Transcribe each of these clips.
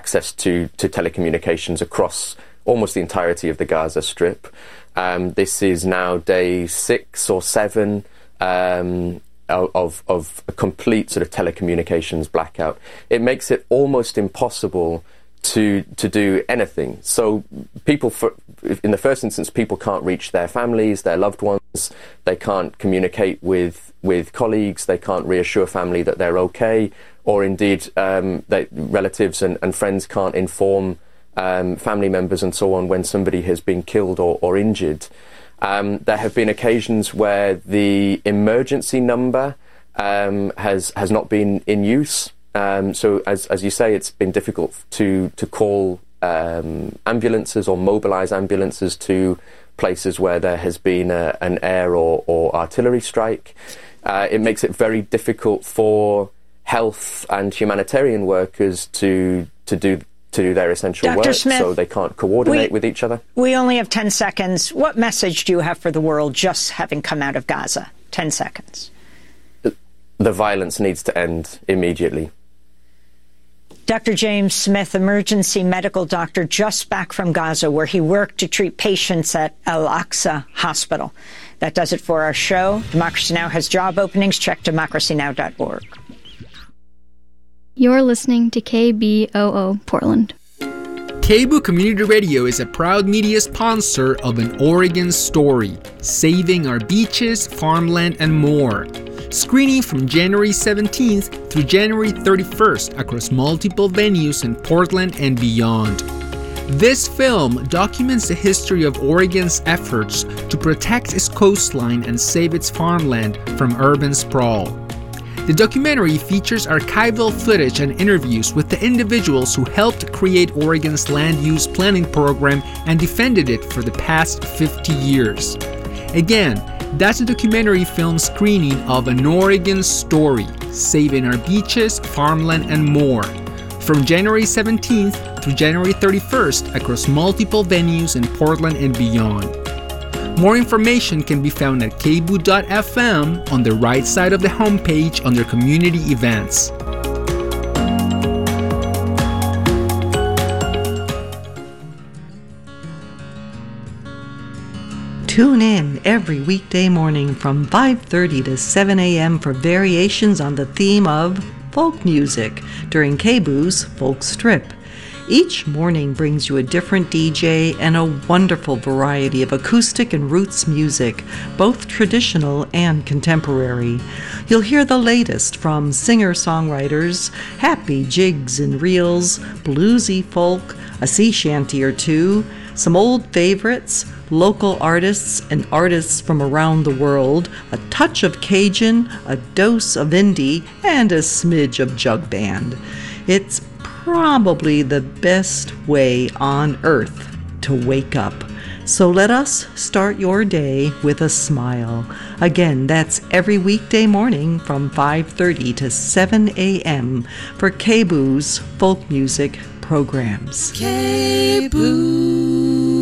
access to telecommunications across almost the entirety of the Gaza Strip. This is now day 6 or 7 of a complete sort of telecommunications blackout. It makes it almost impossible to do anything. So people, in the first instance, people can't reach their families, their loved ones. They can't communicate with colleagues. They can't reassure family that they're okay, or indeed relatives and friends can't inform family members and so on when somebody has been killed or injured. There have been occasions where the emergency number has not been in use. So as you say, it's been difficult to call ambulances or mobilize ambulances to places where there has been an air or artillery strike. It makes it very difficult for health and humanitarian workers to do their essential Dr. work, Smith, so they can't coordinate with each other. We only have 10 seconds. What message do you have for the world just having come out of Gaza? 10 seconds. The violence needs to end immediately. Dr. James Smith, emergency medical doctor just back from Gaza, where he worked to treat patients at Al-Aqsa Hospital. That does it for our show. Democracy Now! Has job openings. Check democracynow.org. You're listening to KBOO Portland. KBOO Community Radio is a proud media sponsor of An Oregon Story, saving our beaches, farmland, and more. Screening from January 17th through January 31st across multiple venues in Portland and beyond. This film documents the history of Oregon's efforts to protect its coastline and save its farmland from urban sprawl. The documentary features archival footage and interviews with the individuals who helped create Oregon's land use planning program and defended it for the past 50 years. Again, that's a documentary film screening of An Oregon Story, Saving Our Beaches, Farmland, and More, from January 17th through January 31st across multiple venues in Portland and beyond. More information can be found at kboo.fm on the right side of the homepage under Community Events. Tune in every weekday morning from 5:30 to 7 a.m. for variations on the theme of folk music during KBOO's Folk Strip. Each morning brings you a different DJ and a wonderful variety of acoustic and roots music, both traditional and contemporary. You'll hear the latest from singer-songwriters, happy jigs and reels, bluesy folk, a sea shanty or two, some old favorites, local artists and artists from around the world, a touch of Cajun, a dose of indie, and a smidge of jug band. It's probably the best way on earth to wake up. So let us start your day with a smile. Again, that's every weekday morning from 5:30 to 7 a.m. for KBOO's folk music programs. KBOO.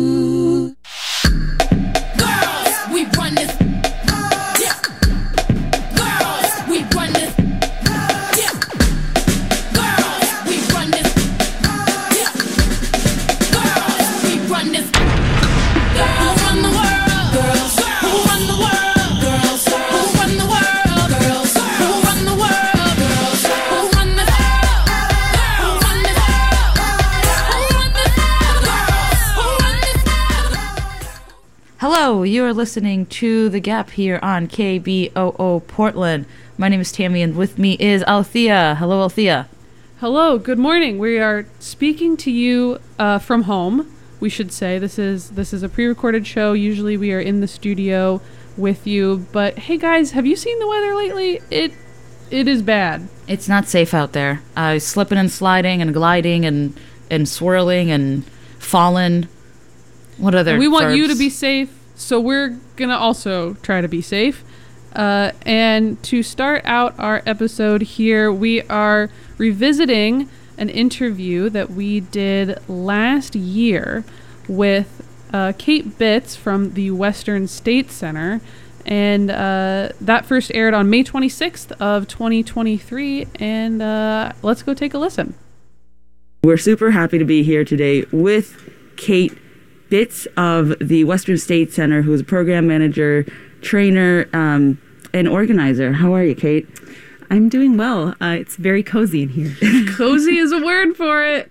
Hello, you are listening to The Gap here on KBOO Portland. My name is Tammy, and with me is Althea. Hello, Althea. Hello, good morning. We are speaking to you from home. We should say this is a pre-recorded show. Usually we are in the studio with you, but hey guys, have you seen the weather lately? It is bad. It's not safe out there. Slipping and sliding and gliding and swirling and falling. What other? And we want verbs? you to be safe, so we're gonna also try to be safe. And to start out our episode here, we are revisiting an interview that we did last year with Kate Bitts from the Western State Center, and that first aired on May 26th of 2023. And let's go take a listen. We're super happy to be here today with Kate Bitts of the Western State Center, who's a program manager, trainer, and organizer. How are you, Kate? I'm doing well. It's very cozy in here. Cozy is a word for it.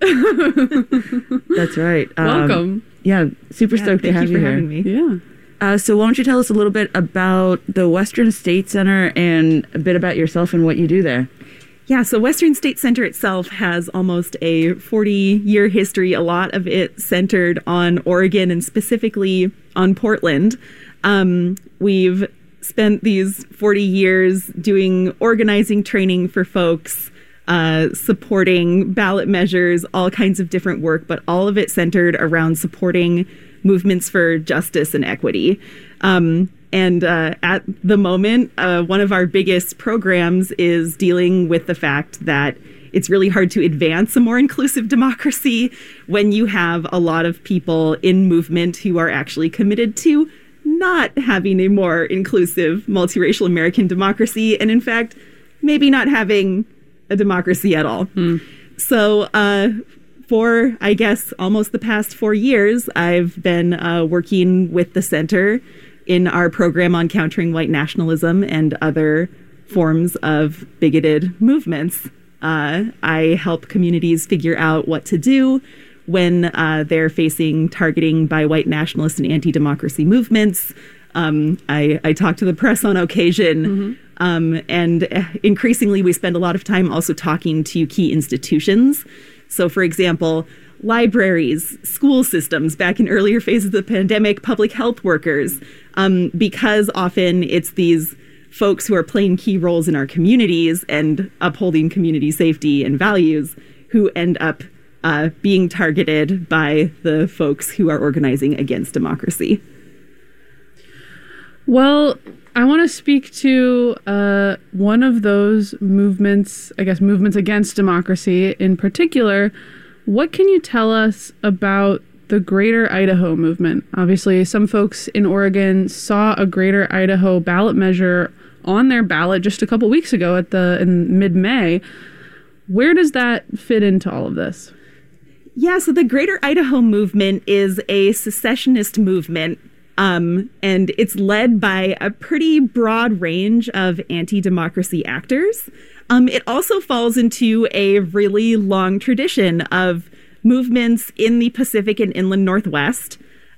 That's right. Welcome. Yeah, super stoked to have you here. Thank you for having me. Yeah. So why don't you tell us a little bit about the Western State Center and a bit about yourself and what you do there? Yeah, so Western State Center itself has almost a 40-year history, a lot of it centered on Oregon and specifically on Portland. We've spent these 40 years doing organizing training for folks, supporting ballot measures, all kinds of different work, but all of it centered around supporting movements for justice and equity. And at the moment, one of our biggest programs is dealing with the fact that it's really hard to advance a more inclusive democracy when you have a lot of people in movement who are actually committed to not having a more inclusive multiracial American democracy, and in fact, maybe not having a democracy at all. So for, I guess, almost the past 4 years, I've been working with the center in our program on countering white nationalism and other forms of bigoted movements. I help communities figure out what to do when they're facing targeting by white nationalist and anti-democracy movements. I talk to the press on occasion, and increasingly we spend a lot of time also talking to key institutions. So, for example, libraries, school systems, back in earlier phases of the pandemic, public health workers, because often it's these folks who are playing key roles in our communities and upholding community safety and values who end up being targeted by the folks who are organizing against democracy. Well, I want to speak to one of those movements, I guess movements against democracy in particular. What can you tell us about the Greater Idaho movement? Obviously, some folks in Oregon saw a Greater Idaho ballot measure on their ballot just a couple weeks ago in mid-May. Where does that fit into all of this? Yeah, so the Greater Idaho movement is a secessionist movement, and it's led by a pretty broad range of anti-democracy actors. It also falls into a really long tradition of movements in the Pacific and Inland Northwest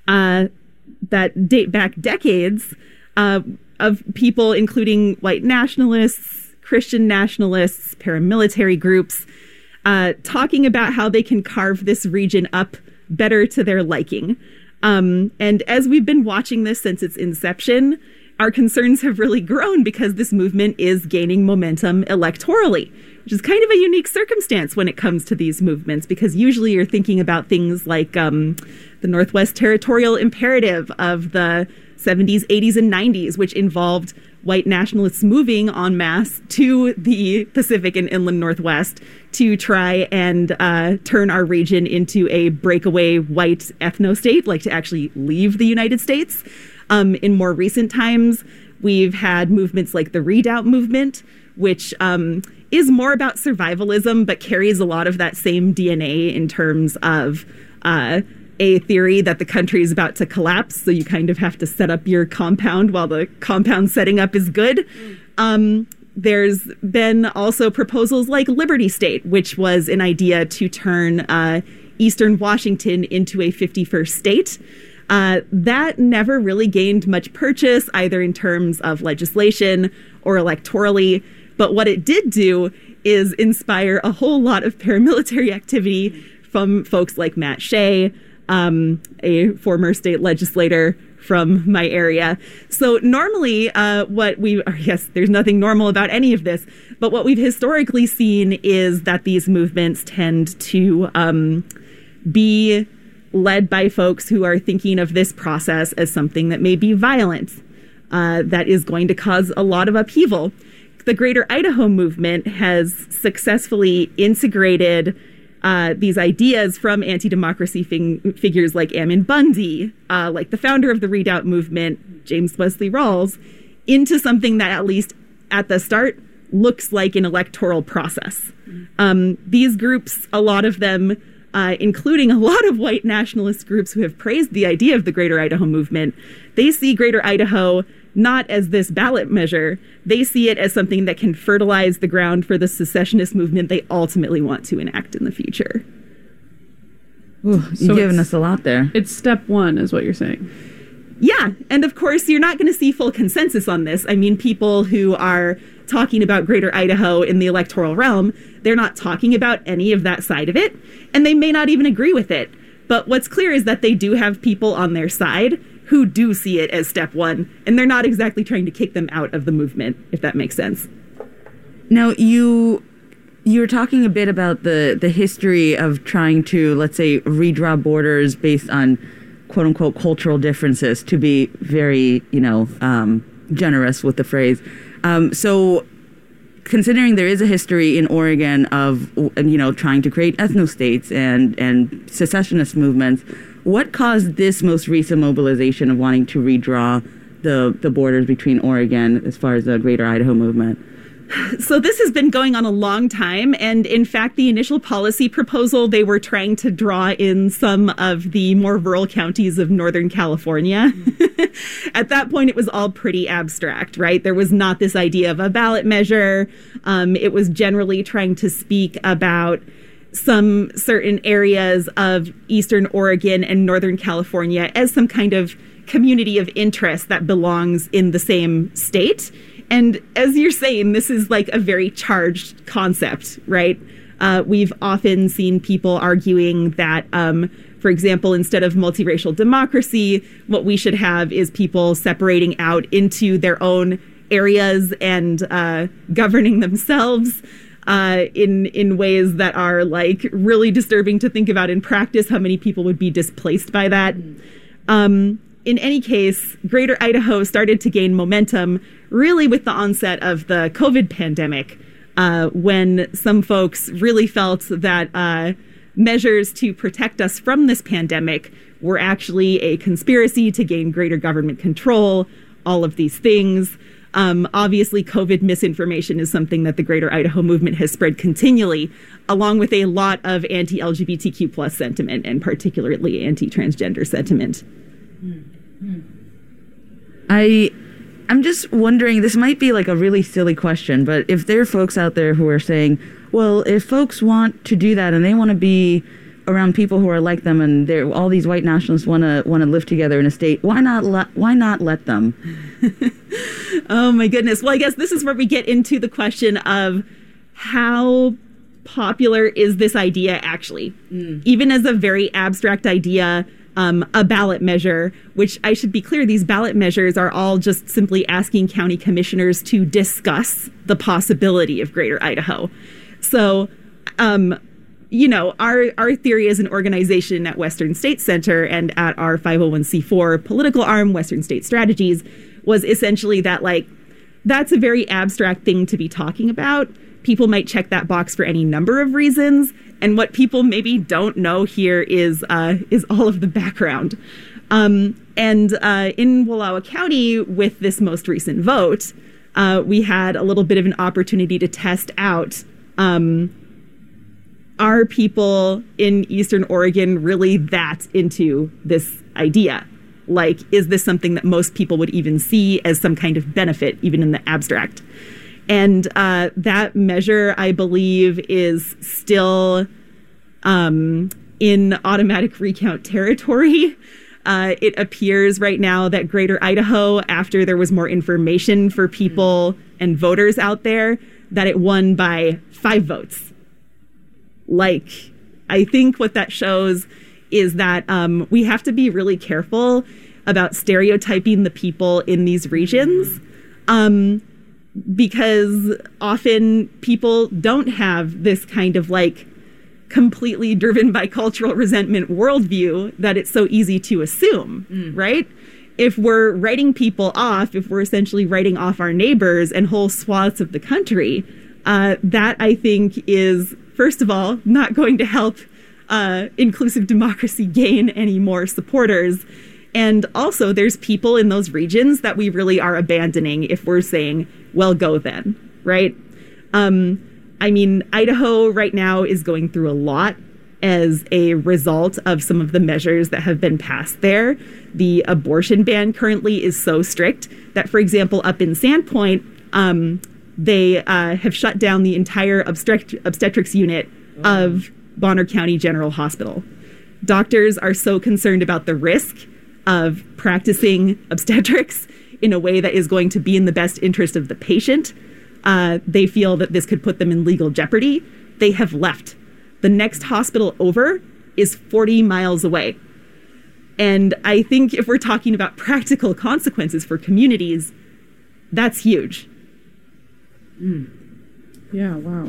that date back decades of people, including white nationalists, Christian nationalists, paramilitary groups, talking about how they can carve this region up better to their liking. And as we've been watching this since its inception, our concerns have really grown because this movement is gaining momentum electorally, which is kind of a unique circumstance when it comes to these movements, because usually you're thinking about things like the Northwest Territorial Imperative of the 70s, 80s, and 90s, which involved white nationalists moving en masse to the Pacific and Inland Northwest to try and turn our region into a breakaway white ethno-state, like to actually leave the United States. In more recent times, we've had movements like the Redoubt movement, which is more about survivalism, but carries a lot of that same DNA in terms of a theory that the country is about to collapse. So you kind of have to set up your compound while the compound setting up is good. There's been also proposals like Liberty State, which was an idea to turn Eastern Washington into a 51st state. That never really gained much purchase, either in terms of legislation or electorally. But what it did do is inspire a whole lot of paramilitary activity from folks like Matt Shea, a former state legislator from my area. So normally there's nothing normal about any of this, but what we've historically seen is that these movements tend to be led by folks who are thinking of this process as something that may be violent, that is going to cause a lot of upheaval. The Greater Idaho movement has successfully integrated these ideas from anti-democracy figures like Ammon Bundy, like the founder of the Redoubt movement, James Wesley Rawls, into something that, at least at the start, looks like an electoral process. These groups, a lot of them, including a lot of white nationalist groups who have praised the idea of the Greater Idaho Movement, they see Greater Idaho not as this ballot measure. They see it as something that can fertilize the ground for the secessionist movement they ultimately want to enact in the future. Ooh, you've given us a lot there. It's step one, is what you're saying. Yeah, and of course, you're not going to see full consensus on this. I mean, people who are talking about Greater Idaho in the electoral realm, they're not talking about any of that side of it, and they may not even agree with it. But what's clear is that they do have people on their side who do see it as step one, and they're not exactly trying to kick them out of the movement, if that makes sense. Now, you were talking a bit about the history of trying to, let's say, redraw borders based on quote-unquote cultural differences, to be very, generous with the phrase. So considering there is a history in Oregon of, trying to create ethno-states and secessionist movements, what caused this most recent mobilization of wanting to redraw the borders between Oregon as far as the Greater Idaho Movement? So this has been going on a long time, and in fact, the initial policy proposal, they were trying to draw in some of the more rural counties of Northern California. At that point, it was all pretty abstract, right? There was not this idea of a ballot measure. It was generally trying to speak about some certain areas of Eastern Oregon and Northern California as some kind of community of interest that belongs in the same state. And as you're saying, this is like a very charged concept, right? We've often seen people arguing that, for example, instead of multiracial democracy, what we should have is people separating out into their own areas and governing themselves in ways that are like really disturbing to think about in practice. How many people would be displaced by that? In any case, Greater Idaho started to gain momentum really with the onset of the COVID pandemic, when some folks really felt that measures to protect us from this pandemic were actually a conspiracy to gain greater government control, all of these things. Obviously, COVID misinformation is something that the Greater Idaho Movement has spread continually, along with a lot of anti-LGBTQ plus sentiment, and particularly anti-transgender sentiment. I'm just wondering, this might be like a really silly question, but if there are folks out there who are saying, well, if folks want to do that and they want to be around people who are like them and all these white nationalists want to live together in a state, why not let them? Oh my goodness. Well, I guess this is where we get into the question of how popular is this idea actually? Even as a very abstract idea, a ballot measure, which I should be clear, these ballot measures are all just simply asking county commissioners to discuss the possibility of Greater Idaho. So, our theory as an organization at Western State Center and at our 501c4 political arm, Western State Strategies, was essentially that, that's a very abstract thing to be talking about. People might check that box for any number of reasons. And what people maybe don't know here is all of the background. And in Wallowa County, with this most recent vote, we had a little bit of an opportunity to test out, are people in Eastern Oregon really that into this idea? Like, is this something that most people would even see as some kind of benefit, even in the abstract? And that measure, I believe, is still in automatic recount territory. It appears right now that Greater Idaho, after there was more information for people and voters out there, that it won by 5 votes. I think what that shows is that we have to be really careful about stereotyping the people in these regions. Because often people don't have this kind of completely driven by cultural resentment worldview that it's so easy to assume, right? If we're writing people off, if we're essentially writing off our neighbors and whole swaths of the country, that I think is, first of all, not going to help inclusive democracy gain any more supporters. And also, there's people in those regions that we really are abandoning if we're saying, well, go then, right? I mean, Idaho right now is going through a lot as a result of some of the measures that have been passed there. The abortion ban currently is so strict that, for example, up in Sandpoint, they have shut down the entire obstetrics unit of Bonner County General Hospital. Doctors are so concerned about the risk of practicing obstetrics in a way that is going to be in the best interest of the patient. They feel that this could put them in legal jeopardy. They have left. The next hospital over is 40 miles away. And I think if we're talking about practical consequences for communities, that's huge. Yeah, wow.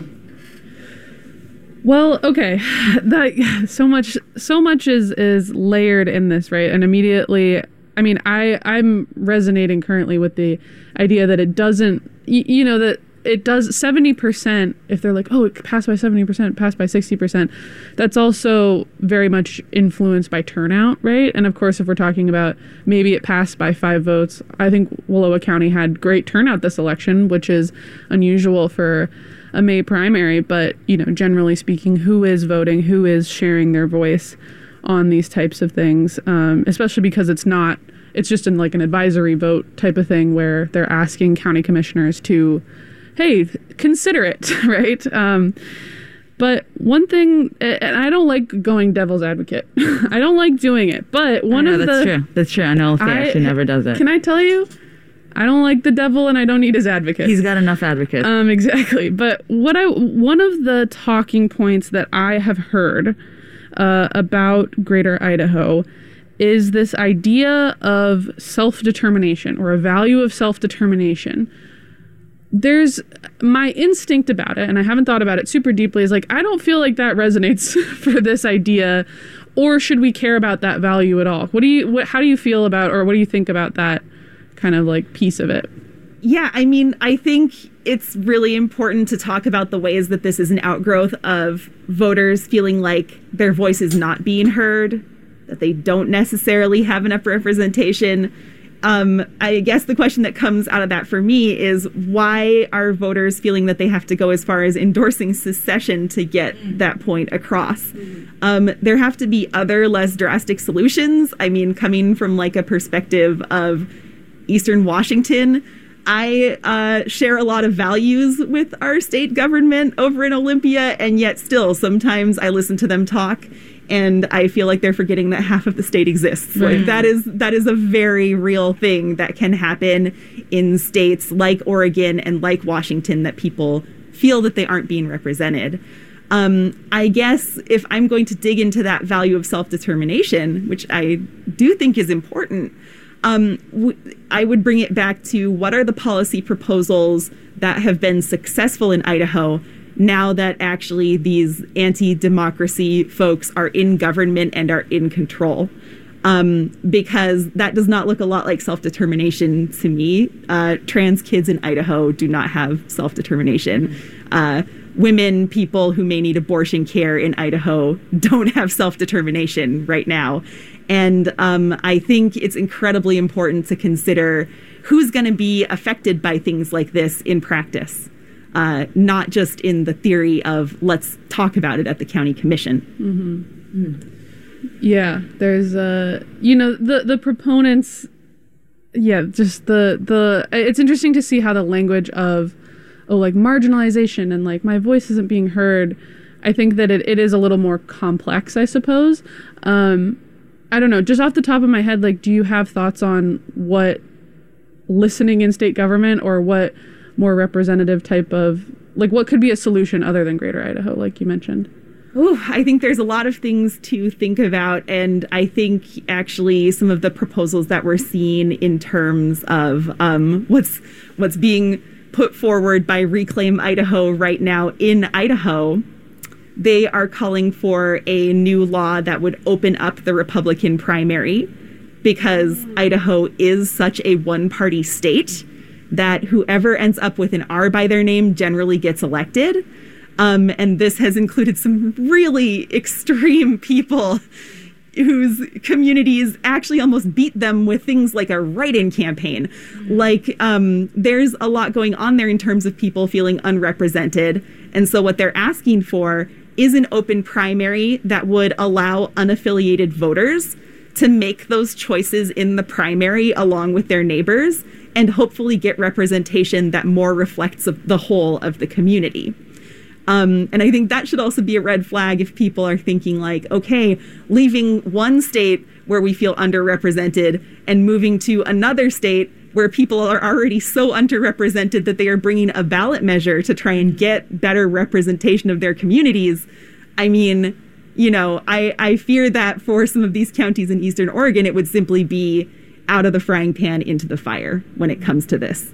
Well, okay. That so much is layered in this, right? And immediately, I mean, I'm resonating currently with the idea that it doesn't, that it does 70%, if they're like, oh, it passed by 70%, passed by 60%, that's also very much influenced by turnout, right? And of course, if we're talking about maybe it passed by 5 votes, I think Wallowa County had great turnout this election, which is unusual for a May primary, but, generally speaking, who is voting, who is sharing their voice on these types of things, especially because it's just in like an advisory vote type of thing where they're asking county commissioners to, hey, consider it, right? But one thing, and I don't like going devil's advocate. I don't like doing it, but That's true. I know if he actually never does it. Can I tell you? I don't like the devil and I don't need his advocate. He's got enough advocates. Exactly. But one of the talking points that I have heard about Greater Idaho is this idea of self-determination, or a value of self-determination. There's my instinct about it, and I haven't thought about it super deeply, is like, I don't feel like that resonates for this idea, or should we care about that value at all? How do you feel about, or what do you think about that kind of like piece of it? Yeah, I mean, I think it's really important to talk about the ways that this is an outgrowth of voters feeling like their voice is not being heard, that they don't necessarily have enough representation. I guess the question that comes out of that for me is, why are voters feeling that they have to go as far as endorsing secession to get that point across? There have to be other, less drastic solutions. I mean, coming from like a perspective of Eastern Washington, I share a lot of values with our state government over in Olympia, and yet still sometimes I listen to them talk and I feel like they're forgetting that half of the state exists. Right. Like that is a very real thing that can happen in states like Oregon and like Washington, that people feel that they aren't being represented. I guess if I'm going to dig into that value of self-determination, which I do think is important, I would bring it back to, what are the policy proposals that have been successful in Idaho now that actually these anti-democracy folks are in government and are in control? Because that does not look a lot like self-determination to me. Trans kids in Idaho do not have self-determination. Women, people who may need abortion care in Idaho don't have self-determination right now. And I think it's incredibly important to consider who's going to be affected by things like this in practice, not just in the theory of let's talk about it at the county commission. Yeah, there's the proponents. Yeah, just the it's interesting to see how the language of like marginalization and like my voice isn't being heard. I think that it is a little more complex, I suppose. I don't know, just off the top of my head, like, do you have thoughts on what listening in state government, or what more representative type of, like, what could be a solution other than Greater Idaho, like you mentioned? Ooh, I think there's a lot of things to think about, and I think actually some of the proposals that we're seeing in terms of what's being put forward by Reclaim Idaho right now in Idaho, they are calling for a new law that would open up the Republican primary, because Idaho is such a one-party state that whoever ends up with an R by their name generally gets elected. And this has included some really extreme people communities actually almost beat them with things like a write-in campaign. Like, there's a lot going on there in terms of people feeling unrepresented. And so what they're asking for is an open primary that would allow unaffiliated voters to make those choices in the primary along with their neighbors and hopefully get representation that more reflects the whole of the community. And I think that should also be a red flag if people are thinking like, okay, leaving one state where we feel underrepresented and moving to another state where people are already so underrepresented that they are bringing a ballot measure to try and get better representation of their communities. I mean, you know, I fear that for some of these counties in Eastern Oregon, it would simply be out of the frying pan into the fire when it comes to this.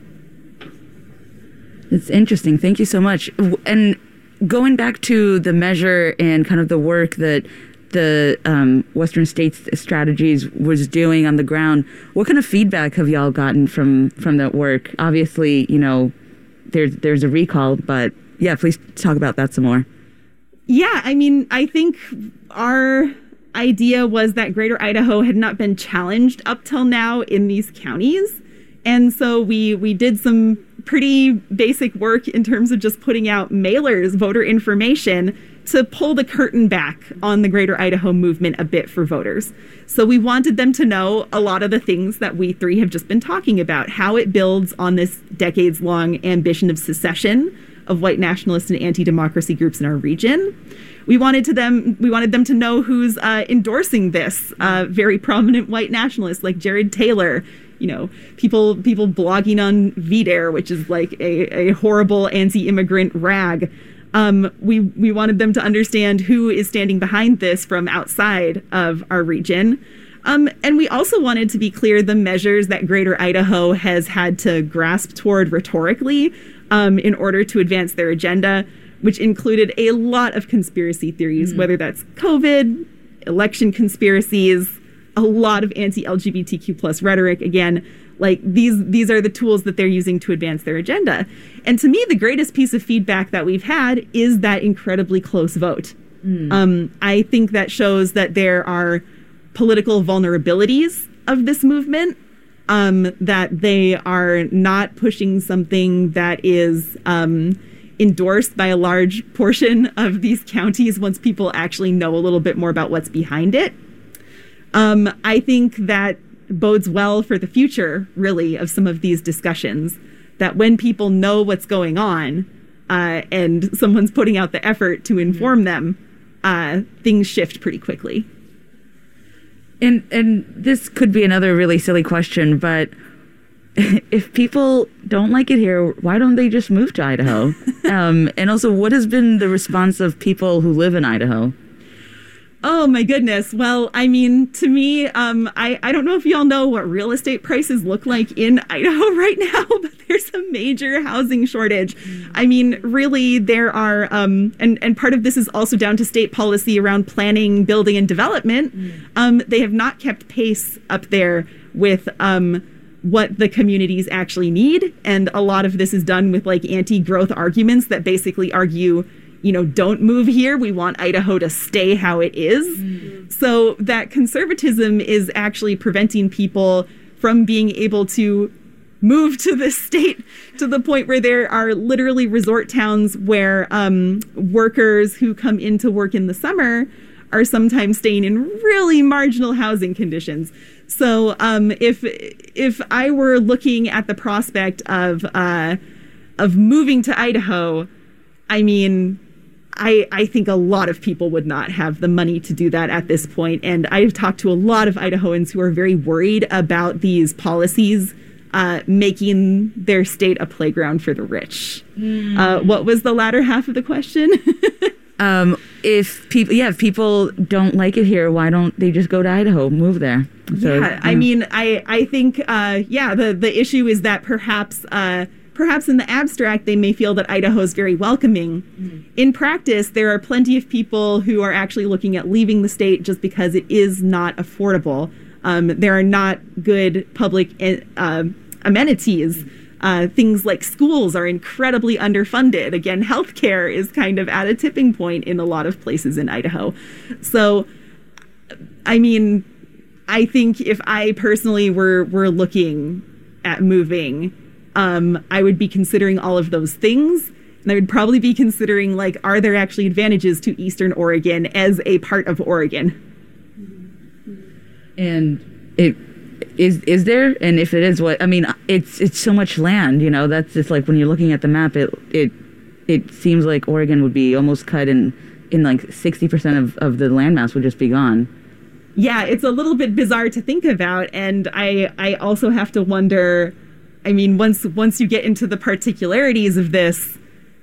It's interesting. Thank you so much. And going back to the measure and kind of the work that the Western States Strategies was doing on the ground, what kind of feedback have y'all gotten from that work? Obviously, you know, there's a recall, but yeah, please talk about that some more. Yeah, I mean, I think our idea was that Greater Idaho had not been challenged up till now in these counties. And so we did some pretty basic work in terms of just putting out mailers, voter information, to pull the curtain back on the Greater Idaho movement a bit for voters. So we wanted them to know a lot of the things that we three have just been talking about, how it builds on this decades-long ambition of secession of white nationalist and anti-democracy groups in our region. We wanted them to know who's endorsing this very prominent white nationalist like Jared Taylor. You know, people blogging on VDare, which is like a horrible anti-immigrant rag. We wanted them to understand who is standing behind this from outside of our region. And we also wanted to be clear the measures that Greater Idaho has had to grasp toward rhetorically in order to advance their agenda, which included a lot of conspiracy theories, whether that's COVID, election conspiracies, a lot of anti-LGBTQ plus rhetoric. Again, like these are the tools that they're using to advance their agenda. And to me, the greatest piece of feedback that we've had is that incredibly close vote. I think that shows that there are political vulnerabilities of this movement, that they are not pushing something that is endorsed by a large portion of these counties once people actually know a little bit more about what's behind it. I think that bodes well for the future, really, of some of these discussions, that when people know what's going on and someone's putting out the effort to inform them, things shift pretty quickly. And this could be another really silly question, but if people don't like it here, why don't they just move to Idaho? And also, what has been the response of people who live in Idaho? Oh, my goodness. Well, I mean, to me, I don't know if y'all know what real estate prices look like in Idaho right now, but there's a major housing shortage. I mean, really, there are, and part of this is also down to state policy around planning, building, and development. They have not kept pace up there with what the communities actually need. And a lot of this is done with like anti-growth arguments that basically argue, you know, don't move here. We want Idaho to stay how it is. So that conservatism is actually preventing people from being able to move to this state to the point where there are literally resort towns where workers who come into work in the summer are sometimes staying in really marginal housing conditions. So if I were looking at the prospect of moving to Idaho, I mean, I think a lot of people would not have the money to do that at this point. And I've talked to a lot of Idahoans who are very worried about these policies making their state a playground for the rich. What was the latter half of the question? If people don't like it here, why don't they just go to Idaho, move there? So, yeah, I mean, I think, the issue is that perhaps in the abstract, they may feel that Idaho is very welcoming. In practice, there are plenty of people who are actually looking at leaving the state just because it is not affordable. There are not good public amenities. Things like schools are incredibly underfunded. Again, healthcare is kind of at a tipping point in a lot of places in Idaho. So I mean, I think if I personally were looking at moving, I would be considering all of those things. And I would probably be considering, like, are there actually advantages to Eastern Oregon as a part of Oregon? And is there? And if it is, what? I mean, it's so much land, you know. That's just like when you're looking at the map, it seems like Oregon would be almost cut in like 60% of the landmass would just be gone. Yeah, it's a little bit bizarre to think about, and I also have to wonder. I mean, once you get into the particularities of this,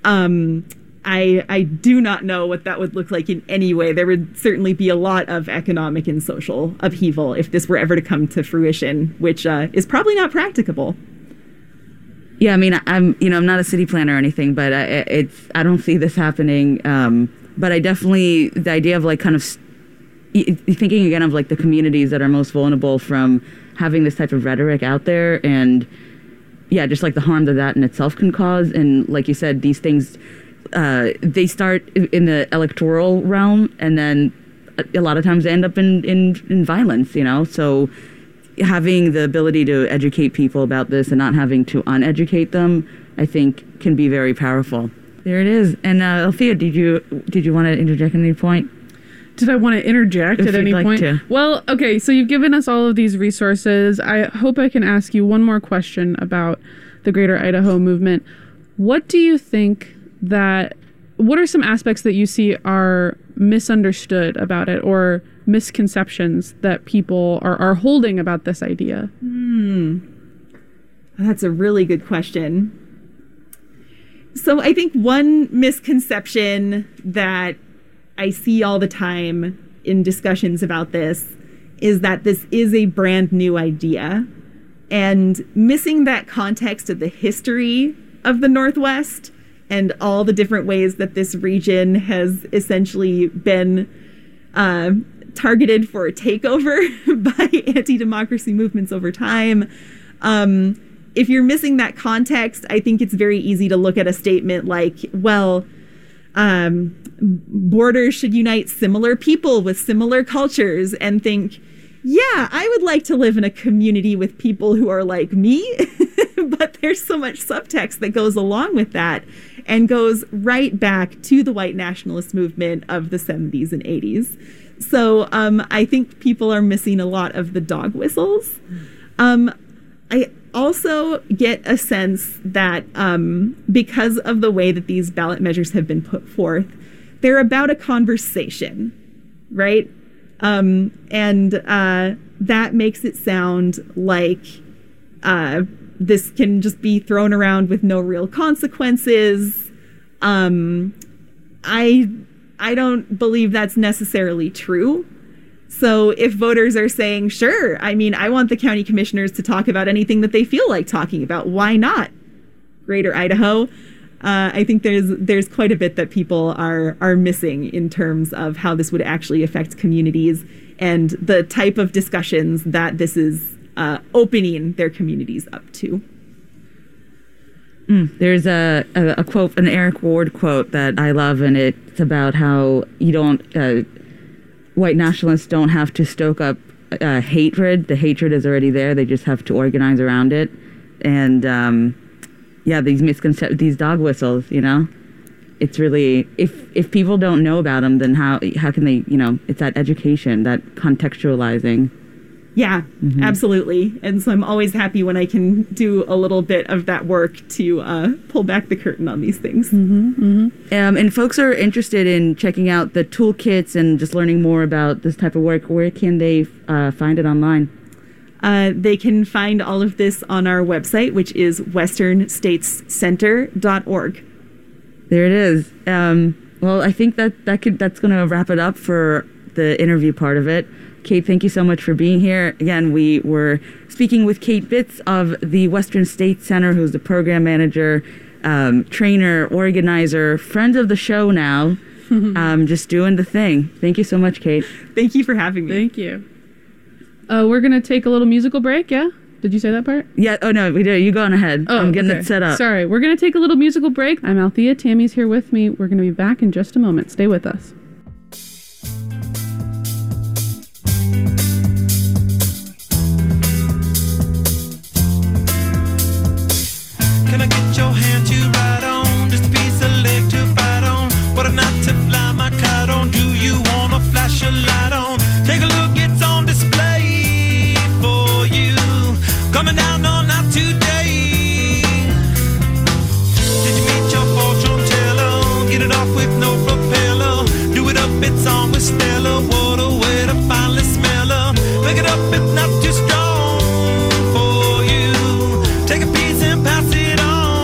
I do not know what that would look like in any way. There would certainly be a lot of economic and social upheaval if this were ever to come to fruition, which is probably not practicable. Yeah, I mean, I'm not a city planner or anything, but I don't see this happening. But I definitely, the idea of like kind of thinking again of like the communities that are most vulnerable from having this type of rhetoric out there, and yeah, just like the harm that in itself can cause. And like you said, these things, they start in the electoral realm, and then a lot of times they end up in violence, you know? So having the ability to educate people about this and not having to uneducate them, I think can be very powerful. There it is. And Althea, did you want to interject at any point? Did I want to interject at any point? To. Well, okay, so you've given us all of these resources. I hope I can ask you one more question about the Greater Idaho Movement. What do you think what are some aspects that you see are misunderstood about it, or misconceptions that people are holding about this idea? That's a really good question. So I think one misconception that I see all the time in discussions about this is that this is a brand new idea, and missing that context of the history of the Northwest and all the different ways that this region has essentially been targeted for a takeover by anti-democracy movements over time. If you're missing that context, I think it's very easy to look at a statement like, well, borders should unite similar people with similar cultures, and think, yeah, I would like to live in a community with people who are like me. But there's so much subtext that goes along with that and goes right back to the white nationalist movement of the 70s and 80s. So I think people are missing a lot of the dog whistles. I also get a sense that because of the way that these ballot measures have been put forth, they're about a conversation, right? And that makes it sound like this can just be thrown around with no real consequences. I don't believe that's necessarily true. So if voters are saying, sure, I mean, I want the county commissioners to talk about anything that they feel like talking about, why not Greater Idaho? I think there's quite a bit that people are missing in terms of how this would actually affect communities and the type of discussions that this is opening their communities up to. There's a quote, an Eric Ward quote that I love, and it's about how white nationalists don't have to stoke up hatred. The hatred is already there. They just have to organize around it. And these dog whistles, you know, it's really, if people don't know about them, then how can they, you know, it's that education, that contextualizing. Yeah, absolutely. And so I'm always happy when I can do a little bit of that work to pull back the curtain on these things. And folks are interested in checking out the toolkits and just learning more about this type of work. Where can they find it online? They can find all of this on our website, which is westernstatescenter.org. There it is. Well, I think that's going to wrap it up for the interview part of it. Kate, thank you so much for being here. Again, we were speaking with Kate Bitts of the Western States Center, who's the program manager, trainer, organizer, friend of the show now, just doing the thing. Thank you so much, Kate. Thank you for having me. Thank you. We're going to take a little musical break, yeah? Did you say that part? Yeah. Oh, no, we did. You go on ahead. Oh, I'm getting it set up. Sorry. We're going to take a little musical break. I'm Althea. Tammy's here with me. We're going to be back in just a moment. Stay with us. coming down on not today. Did you meet your fortune teller? Get it off with no propeller. Do it up, it's on with Stella. What a way to finally smell her. Pick it up, it's not too strong for you. Take a piece and pass it on.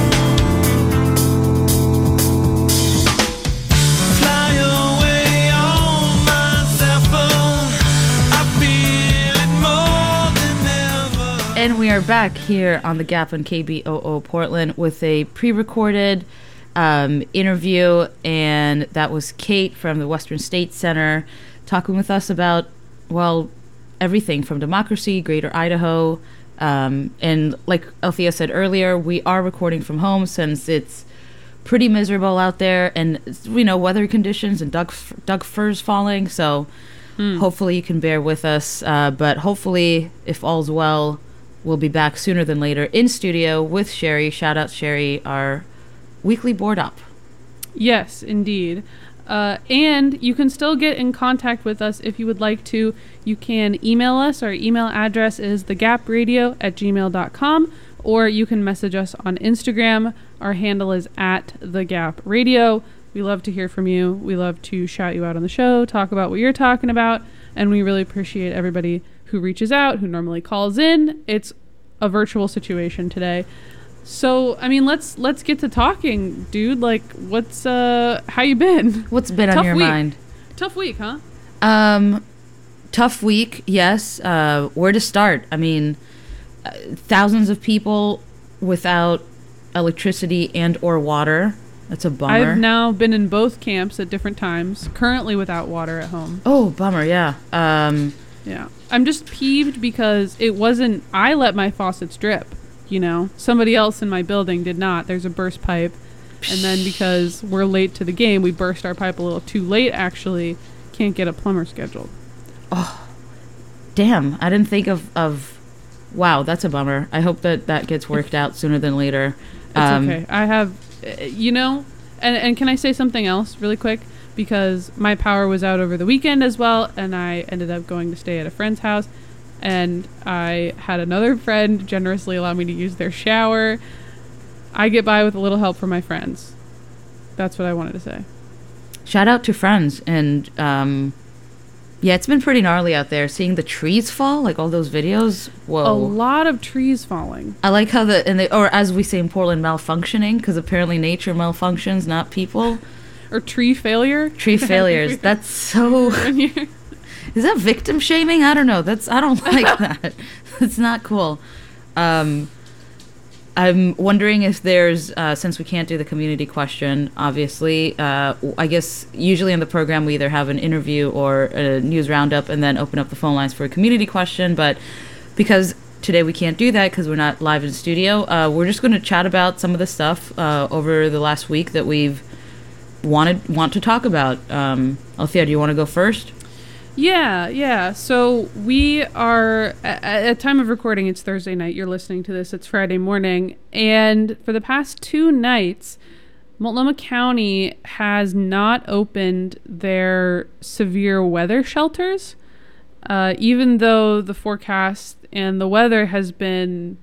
Fly away on my Zephyr. I feel it more than ever. And we are back here on The Gap on KBOO Portland with a pre-recorded interview, and that was Kate from the Western State Center talking with us about, well, everything from democracy, Greater Idaho, and like Althea said earlier, we are recording from home since it's pretty miserable out there, and weather conditions and Doug firs falling, so hopefully you can bear with us, but hopefully, if all's well, we'll be back sooner than later in studio with Sherry. Shout out Sherry, our weekly board up. Yes, indeed. And you can still get in contact with us if you would like to. You can email us. Our email address is thegapradio@gmail.com, or you can message us on Instagram. Our handle is @thegapradio. We love to hear from you. We love to shout you out on the show, talk about what you're talking about, and we really appreciate everybody who reaches out, who normally calls in. It's a virtual situation today. So, I mean, let's get to talking, dude. Like, what's how you been? What's been on your mind? Tough week, huh? Tough week, yes. Where to start? I mean, thousands of people without electricity and or water. That's a bummer. I've now been in both camps at different times, currently without water at home. Oh, bummer, yeah. Yeah. I'm just peeved because it wasn't, I let my faucets drip. Somebody else in my building did not. There's a burst pipe. And then because we're late to the game, we burst our pipe a little too late, actually. Can't get a plumber scheduled. Oh, damn. I didn't think of wow, that's a bummer. I hope that gets worked out sooner than later. It's okay. I have, and can I say something else really quick? Because my power was out over the weekend as well, and I ended up going to stay at a friend's house. And I had another friend generously allow me to use their shower. I get by with a little help from my friends. That's what I wanted to say. Shout out to friends. And, yeah, it's been pretty gnarly out there. Seeing the trees fall, like all those videos. Whoa. A lot of trees falling. I like how or as we say in Portland, malfunctioning, because apparently nature malfunctions, not people. Or tree failure. Tree failures. That's so... Is that victim shaming? I don't know. I don't like that. It's not cool. I'm wondering if there's, since we can't do the community question, obviously, I guess usually in the program we either have an interview or a news roundup and then open up the phone lines for a community question. But because today we can't do that because we're not live in studio, we're just going to chat about some of the stuff over the last week that we've want to talk about. Althea, do you want to go first? Yeah. So we are, at time of recording, it's Thursday night. You're listening to this, it's Friday morning. And for the past 2 nights, Multnomah County has not opened their severe weather shelters, even though the forecast and the weather has been,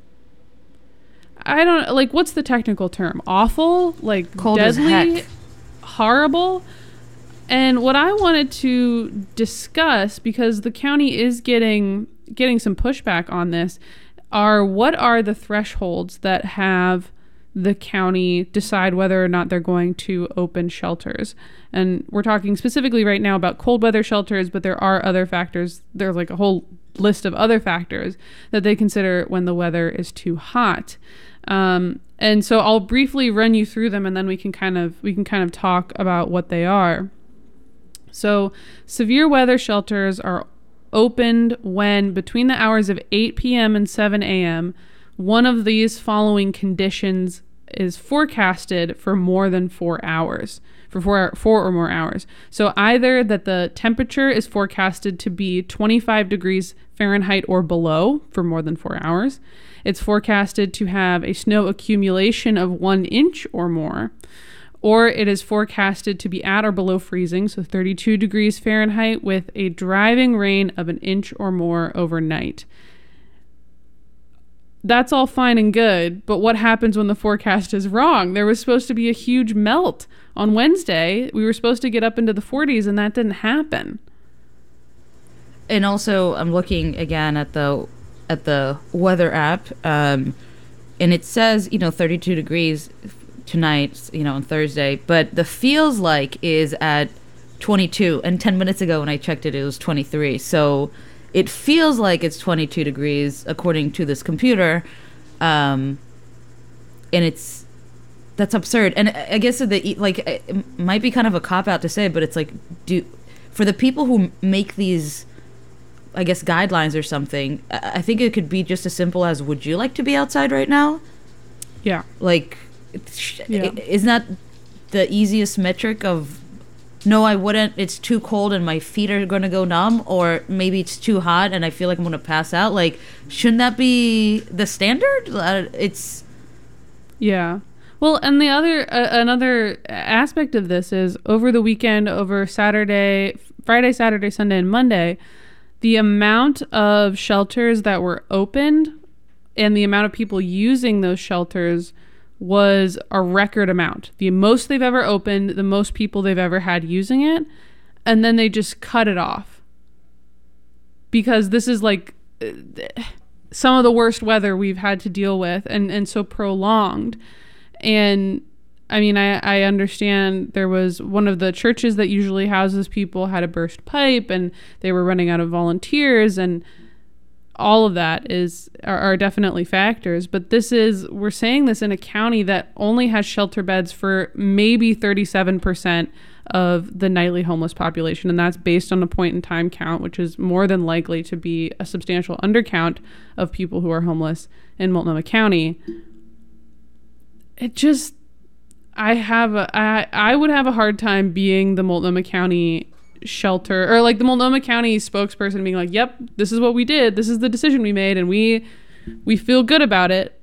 I don't, like, what's the technical term? Awful? Like, cold deadly? as heck. Horrible? And what I wanted to discuss, because the county is getting some pushback on this, what are the thresholds that have the county decide whether or not they're going to open shelters. And we're talking specifically right now about cold weather shelters, but there are other factors. There's like a whole list of other factors that they consider when the weather is too hot. And so I'll briefly run you through them, and then we can kind of talk about what they are. So severe weather shelters are opened when between the hours of 8 p.m. and 7 a.m., one of these following conditions is forecasted for more than 4 hours, for four or more hours. So either that the temperature is forecasted to be 25 degrees Fahrenheit or below for more than 4 hours. It's forecasted to have a snow accumulation of 1 inch or more. Or it is forecasted to be at or below freezing, so 32 degrees Fahrenheit, with a driving rain of 1 inch or more overnight. that's all fine and good, but what happens when the forecast is wrong? There was supposed to be a huge melt on Wednesday. We were supposed to get up into the 40s, and that didn't happen. And also, I'm looking again at the weather app, and it says 32 degrees tonight, on Thursday, but the feels like is at 22, and 10 minutes ago when I checked it was 23. So it feels like it's 22 degrees according to this computer, and that's absurd. And I guess it might be kind of a cop out to say, but it's like, for the people who make these, I guess, guidelines or something, I think it could be just as simple as, would you like to be outside right now? Yeah. Isn't that the easiest metric of, no, I wouldn't, it's too cold and my feet are going to go numb, or maybe it's too hot and I feel like I'm going to pass out? Shouldn't that be the standard? Yeah. Well, and the another aspect of this is, over the weekend, over Friday, Saturday, Sunday, and Monday, the amount of shelters that were opened and the amount of people using those shelters was a record amount. The most they've ever opened, the most people they've ever had using it, and then they just cut it off. Because this is some of the worst weather we've had to deal with, and so prolonged. And I mean, I understand there was one of the churches that usually houses people had a burst pipe, and they were running out of volunteers, and all of that are definitely factors. But we're saying this in a county that only has shelter beds for maybe 37% of the nightly homeless population, and that's based on a point in time count, which is more than likely to be a substantial undercount of people who are homeless in Multnomah County. It just, I would have a hard time being the Multnomah County shelter, or the Multnomah County spokesperson being like, yep, this is what we did, this is the decision we made, and we feel good about it.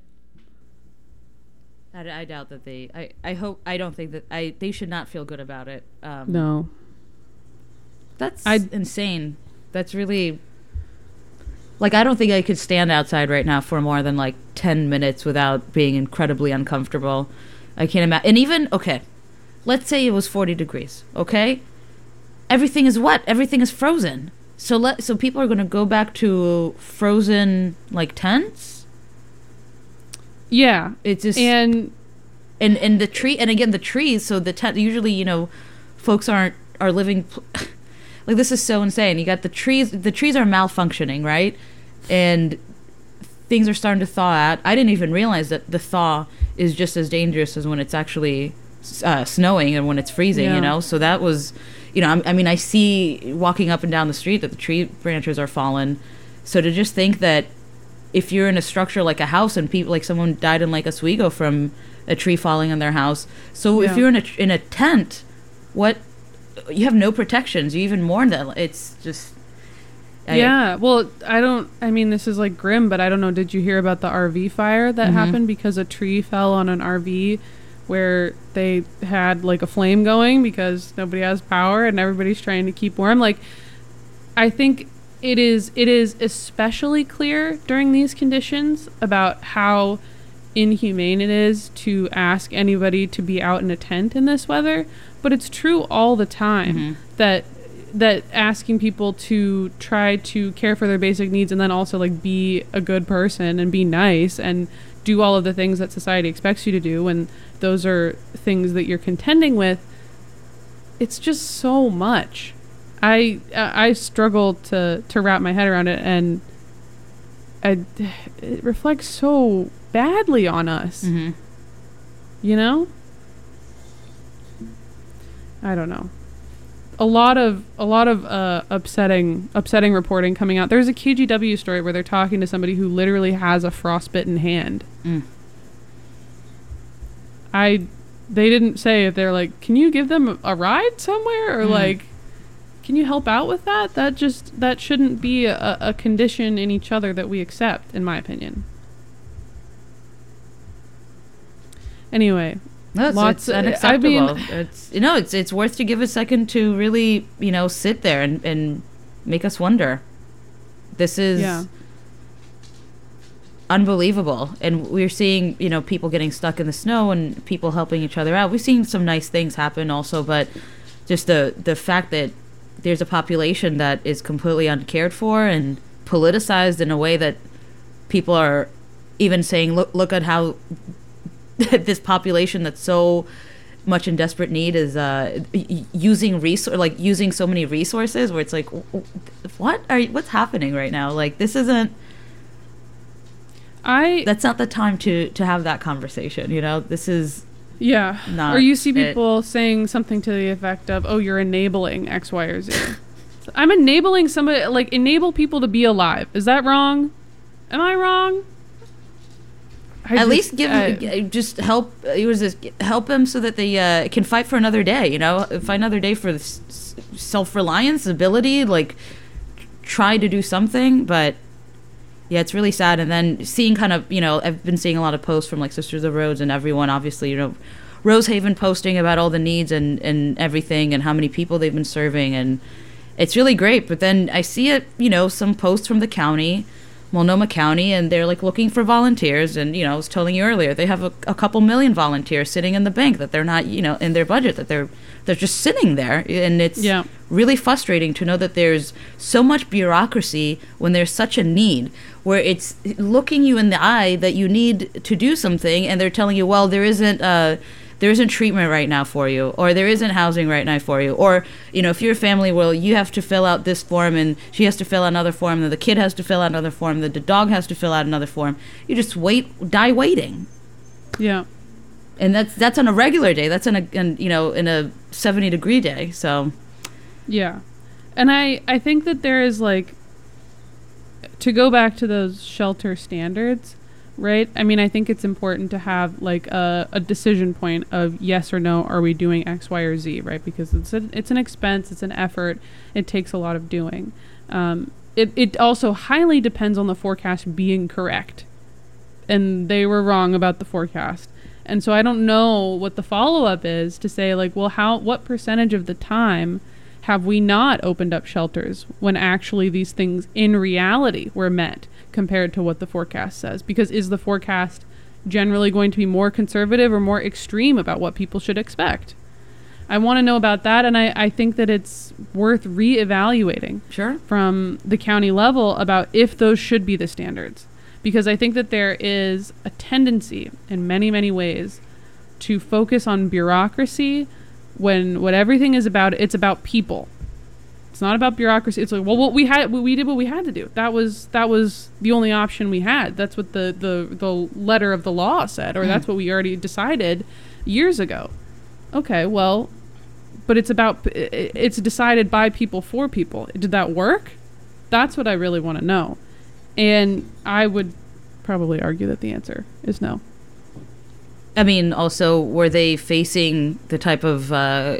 I doubt that I don't think that they should not feel good about it. No. That's insane. That's really, I don't think I could stand outside right now for more than 10 minutes without being incredibly uncomfortable. I can't imagine. And even, okay, let's say it was 40 degrees, okay? Everything is wet. Everything is frozen. So people are going to go back to frozen, tents? Yeah. It's just... And the tree... And again, the trees, so the tent... Usually, folks are living... this is so insane. You got the trees... The trees are malfunctioning, right? And things are starting to thaw out. I didn't even realize that the thaw is just as dangerous as when it's actually snowing and when it's freezing, So that was... I see walking up and down the street that the tree branches are fallen. So to just think that if you're in a structure like a house and people, someone died in Oswego from a tree falling on their house. So if you're in a tent, you have no protections. You even more than that. It's just... Well, this is grim, but I don't know. Did you hear about the RV fire that happened because a tree fell on an RV where they had a flame going because nobody has power and everybody's trying to keep warm? I think it is especially clear during these conditions about how inhumane it is to ask anybody to be out in a tent in this weather, but it's true all the time that asking people to try to care for their basic needs and then also be a good person and be nice and do all of the things that society expects you to do when those are things that you're contending with. It's just so much. I struggle to wrap my head around it, and it reflects so badly on us. I don't know. A lot of upsetting reporting coming out. There's a KGW story where they're talking to somebody who literally has a frostbitten hand. They didn't say if they're can you give them a ride somewhere, or can you help out with that? That shouldn't be a condition in each other that we accept, in my opinion. Anyway, it's unacceptable. It's worth to give a second to really sit there and make us wonder. This is unbelievable. And we're seeing, you know, people getting stuck in the snow and people helping each other out. We've seen some nice things happen also, but just the fact that there's a population that is completely uncared for and politicized in a way that people are even saying, look at how this population that's so much in desperate need is using so many resources, where it's like, what's happening right now? Like, this isn't. That's not the time to have that conversation. You know, this is. Yeah. Not or you see people saying something to the effect of, "Oh, you're enabling X, Y, or Z." I'm enabling somebody, like, enable people to be alive. Is that wrong? Am I wrong? At least just help. Help them so that they can fight for another day. You know, fight another day for self-reliance, ability. Like, try to do something. But yeah, it's really sad. And then seeing kind of, you know, I've been seeing a lot of posts from like Sisters of Rose and everyone. Obviously, you know, Rosehaven posting about all the needs and everything and how many people they've been serving, and it's really great. But then I see it, you know, some posts from the county. Multnomah County, and they're like looking for volunteers, and you know, I was telling you earlier, they have a couple million volunteers sitting in the bank that they're not, you know, in their budget, that they're just sitting there, and it's really frustrating to know that there's so much bureaucracy when there's such a need, where it's looking you in the eye that you need to do something, and they're telling you, well, there isn't treatment right now for you, or there isn't housing right now for you, or, you know, if you're a family, well, you have to fill out this form, and she has to fill out another form, then the kid has to fill out another form, then the dog has to fill out another form. You just die waiting. Yeah. And that's on a regular day. That's in a 70-degree day. So. Yeah, and I think that there is, like, to go back to those shelter standards. Right? I mean, I think it's important to have like a decision point of yes or no, are we doing X, Y, or Z, right? Because it's an expense, it's an effort, it takes a lot of doing. It also highly depends on the forecast being correct. And they were wrong about the forecast. And so I don't know what the follow-up is to say, like, well, what percentage of the time have we not opened up shelters when actually these things in reality were met compared to what the forecast says? Because is the forecast generally going to be more conservative or more extreme about what people should expect? I want to know about that, and I think that it's worth reevaluating from the county level about if those should be the standards. Because I think that there is a tendency in many, many ways to focus on bureaucracy when what everything is about, it's about people. It's not about bureaucracy. It's like, well, we did what we had to do. That was the only option we had. That's what the letter of the law said, or that's what we already decided years ago. Okay, well, but it's decided by people for people. Did that work? That's what I really want to know. And I would probably argue that the answer is no. I mean, also, were they facing the type of,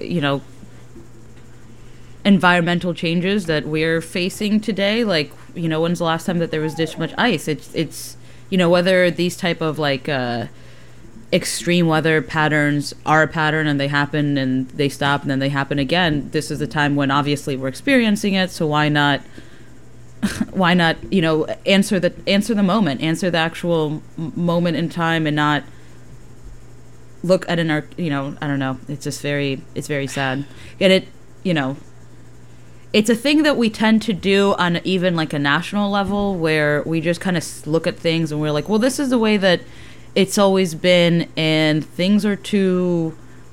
environmental changes that we're facing today? Like, you know, when's the last time that there was this much ice? It's you know, whether these type of, like, extreme weather patterns are a pattern and they happen and they stop and then they happen again, this is the time when obviously we're experiencing it, so why not, you know, answer the moment, answer the actual moment in time and not look at you know, I don't know. It's just it's very sad. And it, you know, it's a thing that we tend to do on even like a national level where we just kind of look at things and we're like, well, this is the way that it's always been, and things are too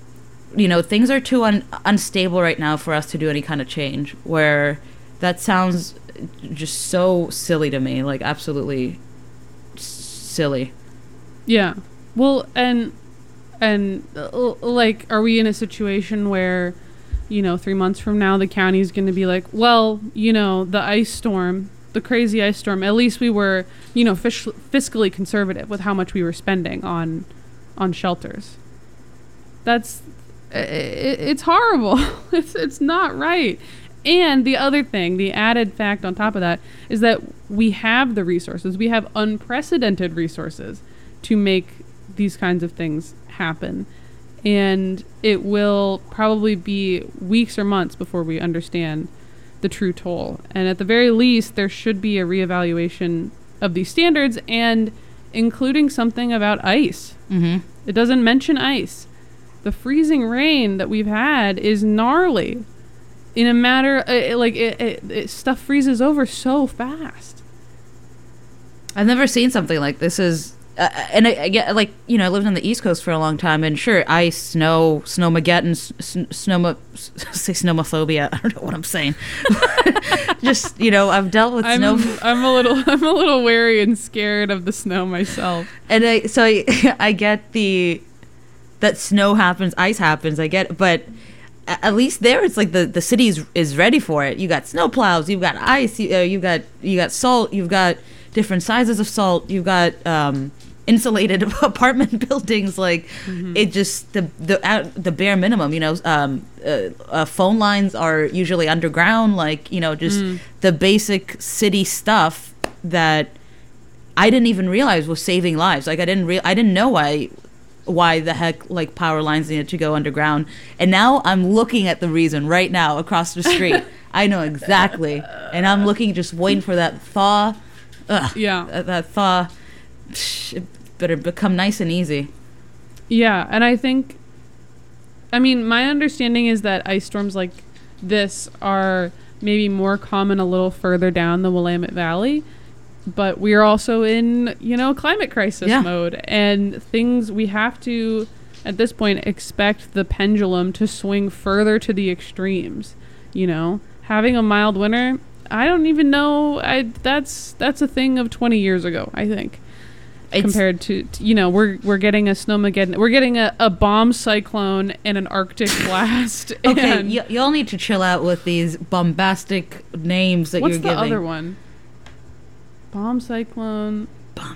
unstable right now for us to do any kind of change, where that sounds just so silly to me, like absolutely silly. Yeah. Well, and like, are we in a situation where, you know, 3 months from now the county's going to be like, well, you know, the crazy ice storm, at least we were, you know, fiscally conservative with how much we were spending on shelters. It's horrible. It's not right. And the other thing, the added fact on top of that, is that we have the resources. We have unprecedented resources to make these kinds of things happen. And it will probably be weeks or months before we understand the true toll. And at the very least, there should be a reevaluation of these standards. And including something about ice. Mm-hmm. It doesn't mention ice. The freezing rain that we've had is gnarly. In a matter, stuff freezes over so fast. I've never seen something like this. And I get, like, you know, I lived on the East Coast for a long time, and sure, ice, snow, snowmageddon, snowmophobia. I don't know what I'm saying. Just, you know, I've dealt with snow. I'm a little wary and scared of the snow myself. And I get that snow happens, ice happens. I get, but at least there, it's like the city is ready for it. You got snow plows, you've got ice, you got salt, you've got different sizes of salt, you've got insulated apartment buildings. Like, it just the bare minimum, you know. Phone lines are usually underground, like, you know, just the basic city stuff that I didn't even realize was saving lives. Like, I didn't know why the heck, like, power lines needed to go underground, and now I'm looking at the reason right now across the street. I know exactly, and I'm looking, just waiting for that thaw. That thaw. It better become nice and easy. Yeah, and I think, I mean, my understanding is that ice storms like this are maybe more common a little further down the Willamette Valley, but we're also in, you know, climate crisis mode, and we have to, at this point, expect the pendulum to swing further to the extremes. You know, having a mild winter, I don't even know. That's a thing of 20 years ago, I think. Compared to, you know, we're getting a snowmageddon, we're getting a bomb cyclone and an Arctic blast. Okay, y'all need to chill out with these bombastic names that you're giving. What's the other one? Bomb cyclone.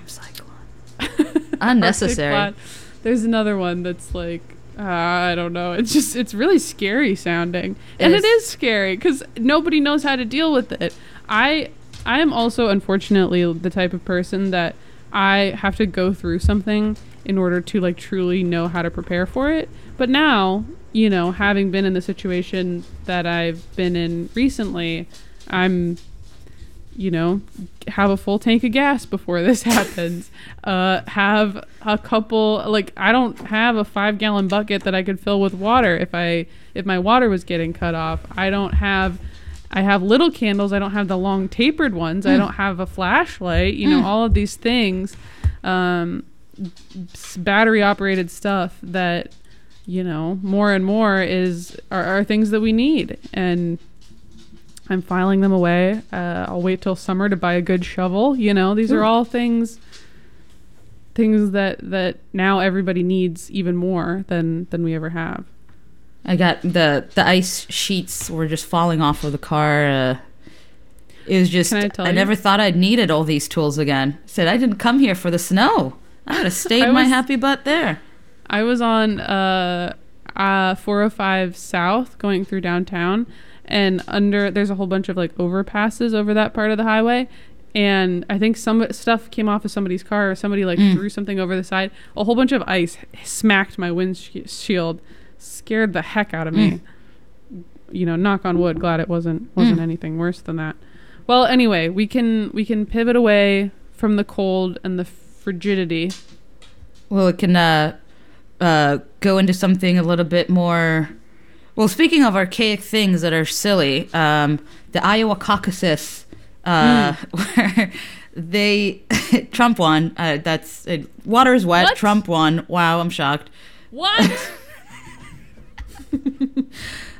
Unnecessary. There's another one that's like, I don't know. It's really scary sounding. And it is scary because nobody knows how to deal with it. I am also, unfortunately, the type of person that I have to go through something in order to, like, truly know how to prepare for it. But now, you know, having been in the situation that I've been in recently, I'm, you know, have a full tank of gas before this happens. Have a couple, like, I don't have a 5-gallon bucket that I could fill with water if my water was getting cut off. I have little candles. I don't have the long tapered ones. I don't have a flashlight, you know, all of these things, battery operated stuff that, you know, more and more are things that we need. And I'm filing them away. I'll wait till summer to buy a good shovel. You know, these are all things that now everybody needs even more than we ever have. I got the ice sheets were just falling off of the car. It was just, I never thought I'd needed all these tools again. I said, I didn't come here for the snow. I would have stayed my happy butt there. I was on 405 South going through downtown, and there's a whole bunch of, like, overpasses over that part of the highway. And I think some stuff came off of somebody's car, or somebody, like, threw something over the side. A whole bunch of ice smacked my windshield. Scared the heck out of me. You know, knock on wood, glad it wasn't anything worse than that. Well, anyway, we can pivot away from the cold and the frigidity. Well, it can go into something a little bit more. Well, speaking of archaic things that are silly, the Iowa caucuses, where Trump won. That's water is wet. What? Trump won. Wow, I'm shocked. What? Who's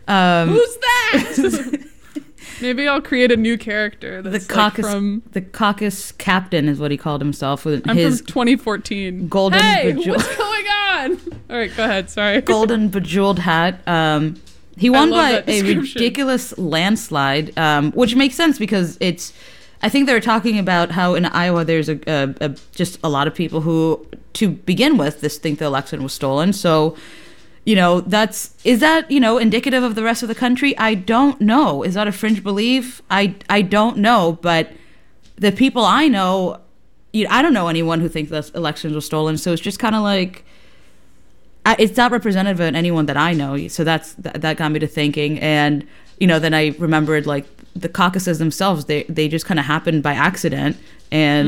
that? Maybe I'll create a new character. That's the caucus captain is what he called himself. With I'm from 2014. Golden. Hey, what's going on? All right, go ahead. Sorry. Golden bejeweled hat. He won by a ridiculous landslide, which makes sense because I think they were talking about how in Iowa there's just a lot of people who, to begin with, think the election was stolen. So, you know, is that, you know, indicative of the rest of the country? I don't know. Is that a fringe belief? I don't know. But the people I know, I don't know anyone who thinks the elections were stolen. So it's just kind of like, it's not representative of anyone that I know. So that got me to thinking. And, you know, then I remembered, like, the caucuses themselves, they just kind of happened by accident. And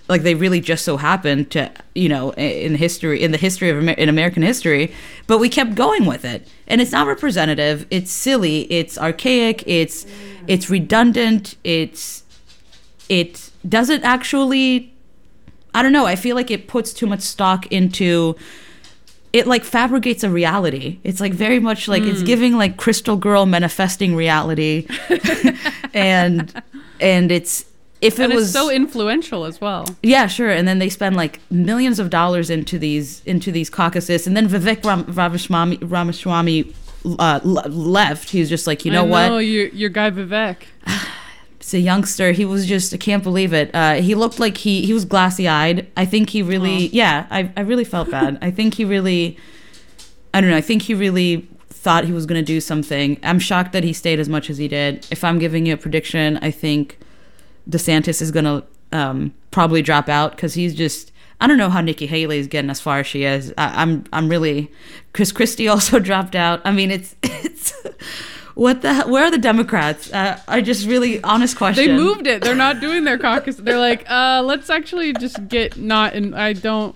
like they really just so happened to, in American history, but we kept going with it. And it's not representative. It's silly. It's archaic. It's redundant. It doesn't actually, I don't know. I feel like it puts too much stock into, it like fabricates a reality. It's like very much like it's giving like Crystal Girl manifesting reality. and it's, if it was so influential as well. Yeah, sure. And then they spend like millions of dollars into these caucuses, and then Vivek Ramaswamy left. He's just like, what? Your guy Vivek. It's a youngster. He was just, I can't believe it. He looked like he was glassy eyed. I think he really, I really felt bad. I think he really, I don't know. I think he really thought he was going to do something. I'm shocked that he stayed as much as he did. If I'm giving you a prediction, I think DeSantis is going to probably drop out because he's just, I don't know how Nikki Haley is getting as far as she is. I'm really, Chris Christie also dropped out. I mean, it's what the hell? Where are the Democrats? I just really, honest question. They moved it. They're not doing their caucus. They're like, let's actually just get not, and I don't,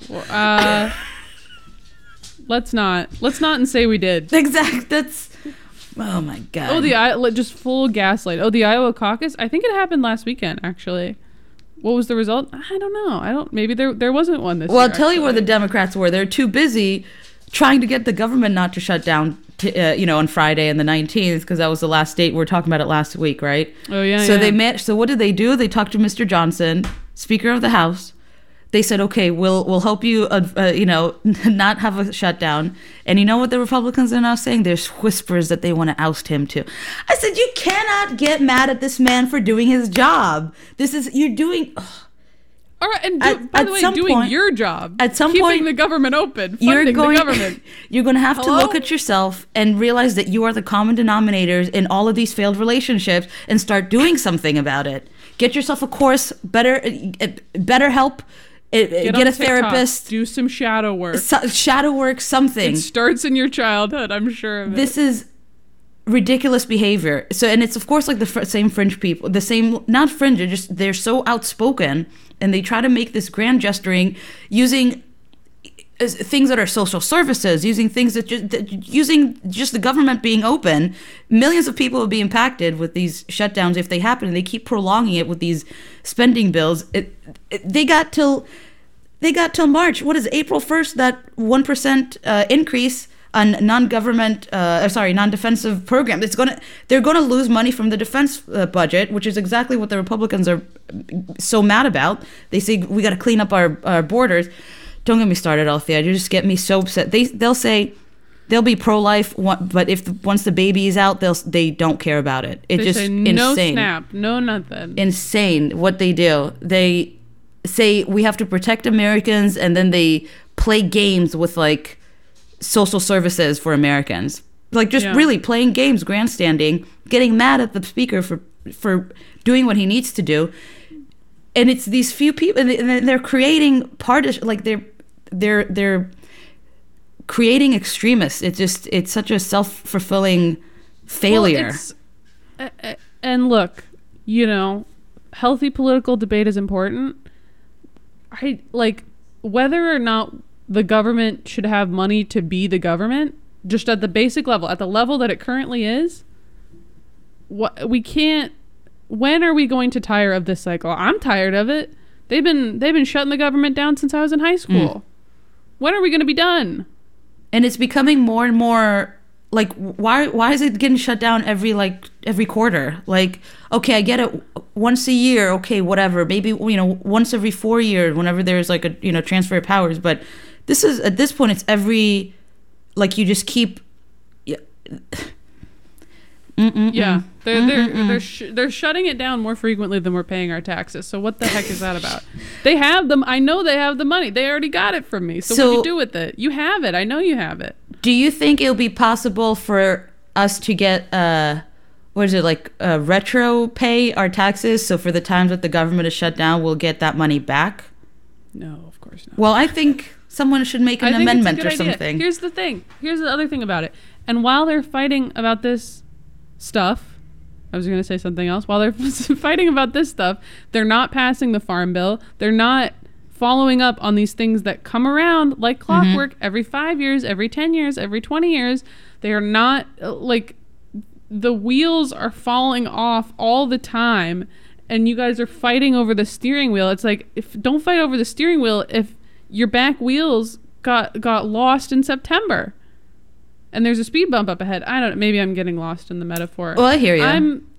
let's not and say we did. Exactly. That's, oh my God. Oh, just full gaslight. Oh, the Iowa caucus? I think it happened last weekend, actually. What was the result? I don't know. Maybe there wasn't one this year. Well, I'll tell you where the Democrats were. They're too busy trying to get the government not to shut down, on Friday and the 19th, because that was the last date. We were talking about it last week, right? Oh, yeah. So they met. So what did they do? They talked to Mr. Johnson, Speaker of the House. They said, okay, we'll help you, not have a shutdown. And you know what the Republicans are now saying? There's whispers that they want to oust him too. I said, you cannot get mad at this man for doing his job. You're doing. Ugh. All right, and by the way, doing your job. At some keeping point, the government open, funding the government. You're going to have to look at yourself and realize that you are the common denominators in all of these failed relationships and start doing something about it. Get yourself a course, better help. Get a therapist. Do some shadow work. Something. It starts in your childhood, I'm sure of it. This is ridiculous behavior. So, and it's of course like the same fringe people, not fringe, they're so outspoken, and they try to make this grand gesturing using things that are social services, using things using just the government being open. Millions of people will be impacted with these shutdowns if they happen, and they keep prolonging it with these spending bills. They got till March. What is April 1st? That 1% increase on non-defensive program. They're gonna lose money from the defense budget, which is exactly what the Republicans are so mad about. They say we got to clean up our borders. Don't get me started, Althea. You just get me so upset. They'll say they'll be pro-life, but once the baby is out, they don't care about it. It's just say insane. No snap, no nothing. Insane what they do. They say we have to protect Americans, and then they play games with like social services for Americans. Like just really playing games, grandstanding, getting mad at the speaker for doing what he needs to do. And it's these few people, and they're creating they're creating extremists. It's such a self-fulfilling failure. Well, and look, healthy political debate is important. Whether or not the government should have money to be the government, just at the basic level, at the level that it currently is, we can't. When are we going to tire of this cycle? I'm tired of it. They've been shutting the government down since I was in high school. When are we going to be done? And it's becoming more and more like, why is it getting shut down every quarter? Like, okay, I get it, once a year, okay, whatever. Maybe once every 4 years, whenever there's like a transfer of powers. But this is, at this point, it's every, like, you just keep. They're shutting it down more frequently than we're paying our taxes. So what the heck is that about? They have them. I know they have the money. They already got it from me. So what do you do with it? You have it. I know you have it. Do you think it'll be possible for us to get retro pay our taxes? So for the times that the government is shut down, we'll get that money back? No, of course not. Well, I think someone should make an amendment or something. Here's the thing. Here's the other thing about it. And while they're fighting about this stuff, I was going to say something else. While they're fighting about this stuff, they're not passing the farm bill. They're not following up on these things that come around like clockwork every 5 years, every 10 years, every 20 years. They are not like the wheels are falling off all the time, and you guys are fighting over the steering wheel. It's like, don't fight over the steering wheel if your back wheels got lost in September and there's a speed bump up ahead. I don't know, maybe I'm getting lost in the metaphor. Well, I hear you.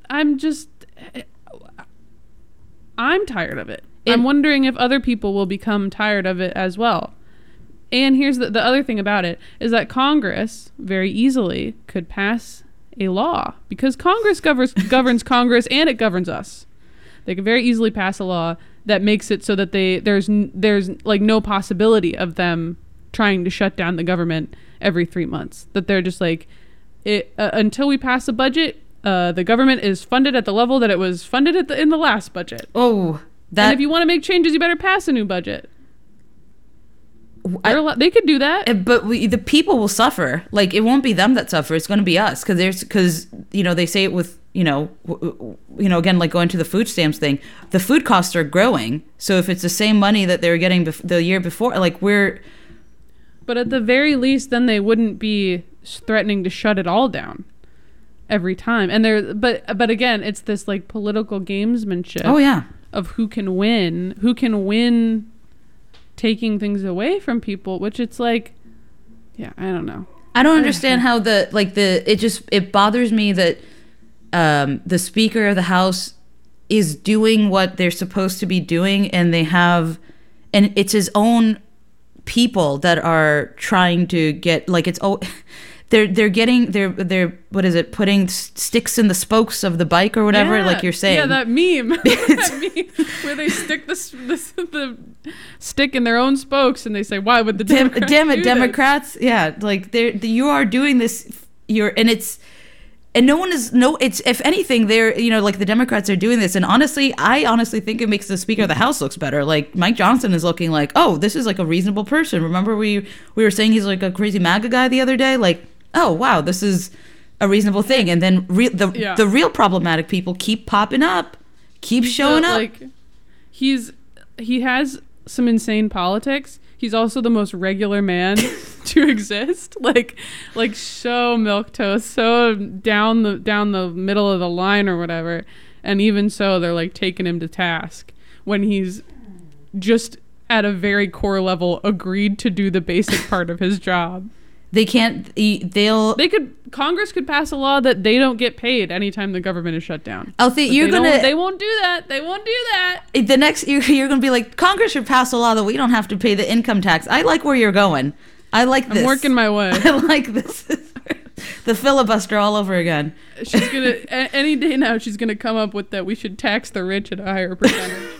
I'm tired of it. I'm wondering if other people will become tired of it as well. And here's the other thing about it is that Congress very easily could pass a law, because Congress governs Congress and it governs us. They could very easily pass a law that makes it so that there's like no possibility of them trying to shut down the government every 3 months. That they're just like, until we pass a budget, the government is funded at the level that it was funded in the last budget. Oh, and if you want to make changes, you better pass a new budget. They could do that, but the people will suffer. Like, it won't be them that suffer; it's going to be us. Because they say it with again, like going to the food stamps thing. The food costs are growing, so if it's the same money that they were getting the year before, like we're. But at the very least, then they wouldn't be threatening to shut it all down every time. And but again, it's this like political gamesmanship. Oh yeah. Of who can win taking things away from people, which it's like, yeah, I don't know. I don't understand how it bothers me that the Speaker of the House is doing what they're supposed to be doing, and it's his own people that are trying to get, like, they're what is it, putting sticks in the spokes of the bike or whatever, like you're saying. Yeah, that meme. That meme where they stick the stick in their own spokes and they say, why would the Democrats damn it, do Democrats? This? Yeah, like you are doing this, it's if anything, they're, like the Democrats are doing this, and I honestly think it makes the Speaker of the House looks better. Like Mike Johnson is looking like, oh, this is like a reasonable person. Remember we were saying he's like a crazy MAGA guy the other day? Like, oh wow, this is a reasonable thing. And then the real problematic people keep popping up, keep showing up. Like, he has some insane politics. He's also the most regular man to exist. Like so milquetoast, so down the middle of the line or whatever. And even so, they're like taking him to task when he's just at a very core level agreed to do the basic part of his job. Congress could pass a law that they don't get paid anytime the government is shut down. They won't do that. They won't do that. The next you're gonna be like, Congress should pass a law that we don't have to pay the income tax. I like where you're going. I like this. I'm working my way. I like this. The filibuster all over again. She's gonna any day now. She's gonna come up with that we should tax the rich at a higher percentage.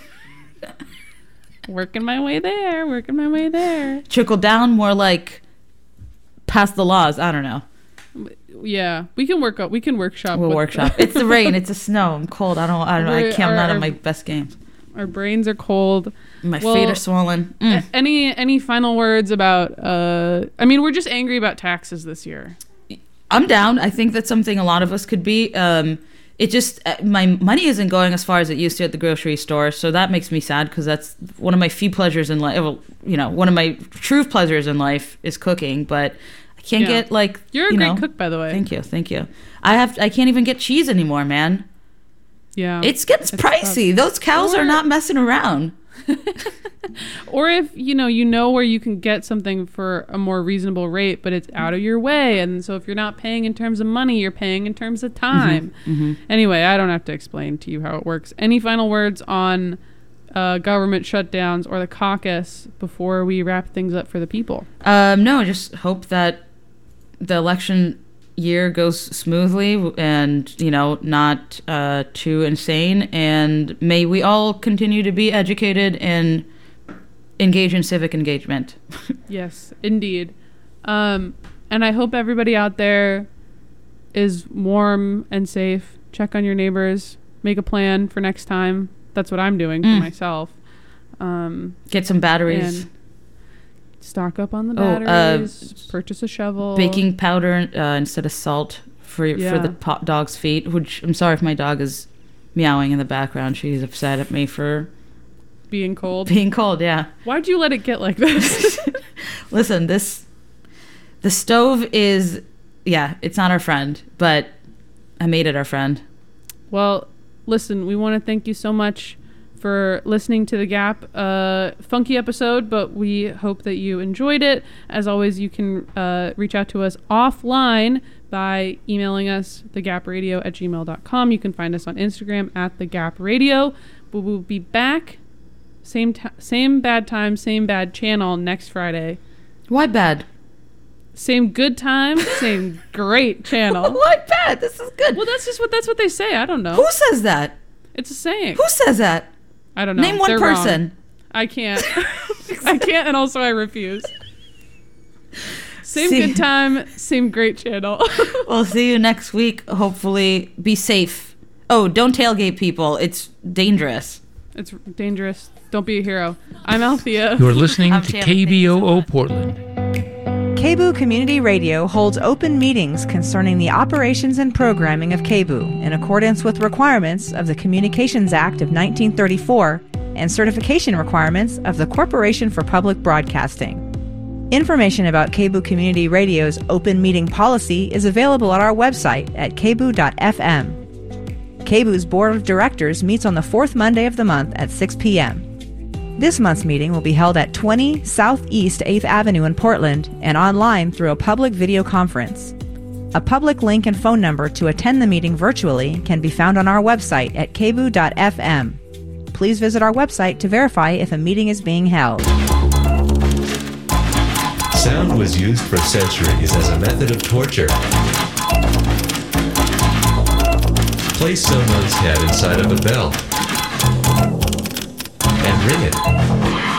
Working my way there. Trickle down, more like pass the laws. I don't know. Yeah, we can workshop. We'll workshop. It's the rain. It's the snow. I'm cold. I don't know. I'm not on my best games. Our brains are cold. My feet are swollen. Any final words about? We're just angry about taxes this year. I'm down. I think that's something a lot of us could be. It just my money isn't going as far as it used to at the grocery store, so that makes me sad because that's one of my few pleasures in life. Well, one of my true pleasures in life is cooking, but I can't get like. You're a great cook, by the way. Thank you. I can't even get cheese anymore, man. Yeah, it's pricey. Those cows are not messing around. Or if you know where you can get something for a more reasonable rate, but it's out of your way, and so if you're not paying in terms of money, you're paying in terms of time. Anyway, I don't have to explain to you how it works. Any final words on government shutdowns or the caucus before we wrap things up for the people? No, just hope that the election year goes smoothly and not too insane, and may we all continue to be educated and engage in civic engagement. Yes, indeed. And I hope everybody out there is warm and safe. Check on your neighbors, make a plan for next time. That's what I'm doing for myself. Get some batteries. And stock up on the batteries. Purchase a shovel. Baking powder instead of salt for the dog's feet, which I'm sorry if my dog is meowing in the background. She's upset at me for being cold. Yeah. Why'd you let it get like this? Listen, the stove is, it's not our friend, but I made it our friend. Well, listen, we want to thank you so much for listening to The Gap. Funky episode, but we hope that you enjoyed it. As always, you can reach out to us offline by emailing us, thegapradio@gmail.com. You can find us on Instagram @thegapradio. We will be back, same bad time, same bad channel next Friday. Why bad? Same good time, same great channel. Why bad? This is good. Well, that's what they say. I don't know. Who says that? It's a saying. Who says that? I don't know. Name one They're person. Wrong. I can't. I can't, and also I refuse. Same good time, same great channel. We'll see you next week. Hopefully, be safe. Oh, don't tailgate people. It's dangerous. It's dangerous. Don't be a hero. I'm Althea. You're listening to KBOO Portland. KBOO Community Radio holds open meetings concerning the operations and programming of KBOO in accordance with requirements of the Communications Act of 1934 and certification requirements of the Corporation for Public Broadcasting. Information about KBOO Community Radio's open meeting policy is available at our website at kboo.fm. KBOO's Board of Directors meets on the fourth Monday of the month at 6 p.m. This month's meeting will be held at 20 Southeast 8th Avenue in Portland and online through a public video conference. A public link and phone number to attend the meeting virtually can be found on our website at kboo.fm. Please visit our website to verify if a meeting is being held. Sound was used for centuries as a method of torture. Place someone's head inside of a bell and ring it.